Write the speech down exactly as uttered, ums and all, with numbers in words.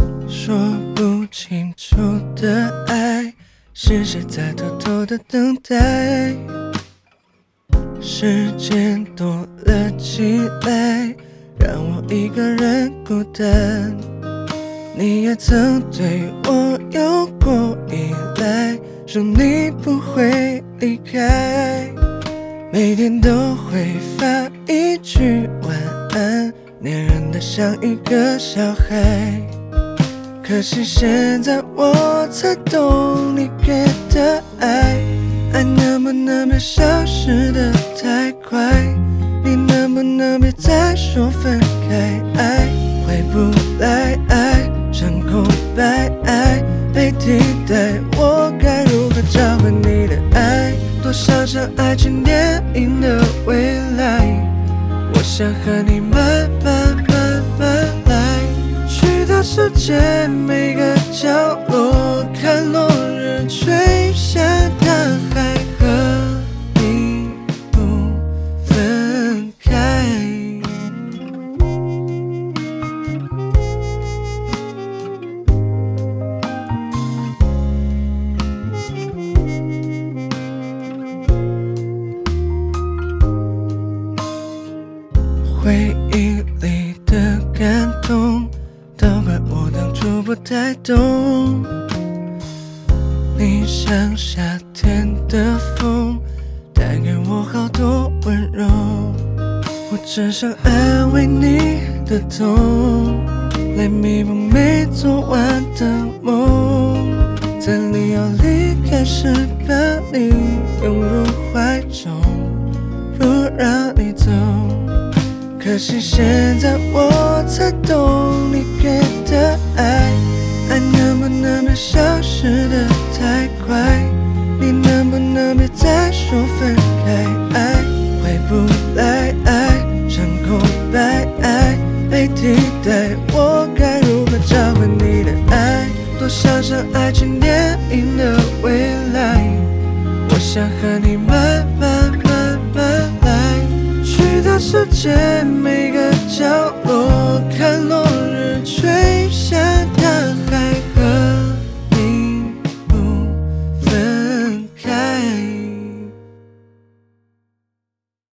说不清楚的爱，是谁在偷偷的等待？时间多了起来，让我一个人孤单。你也曾对我有过依赖，说你不会离开，每天都会发一句晚安，黏人的像一个小孩。可惜现在我才懂你给的爱，爱能不能别消失得太快？你能不能别再说分开？爱回不来，爱成空白，爱被替代，我该如何找回你的爱？多想像爱情电影的未来，我想和你慢慢慢慢来，去到世界每个角落，看落日垂下大海，和你不分开。回忆里的感动，都怪我当初不太懂。你像夏天的风，带给我好多温柔。我只想安慰你的痛，来弥补没做完的梦。在你要离开时，把你拥入怀中，不让你走。可惜现在我才懂你给的爱，爱能不能别消失得太快？你能不能别再说分开？爱回不来，爱成空白，爱被替代，我该如何找回你的爱？多想像爱情电影的未来，我想和你慢慢慢慢来，去到世界每个角落，看落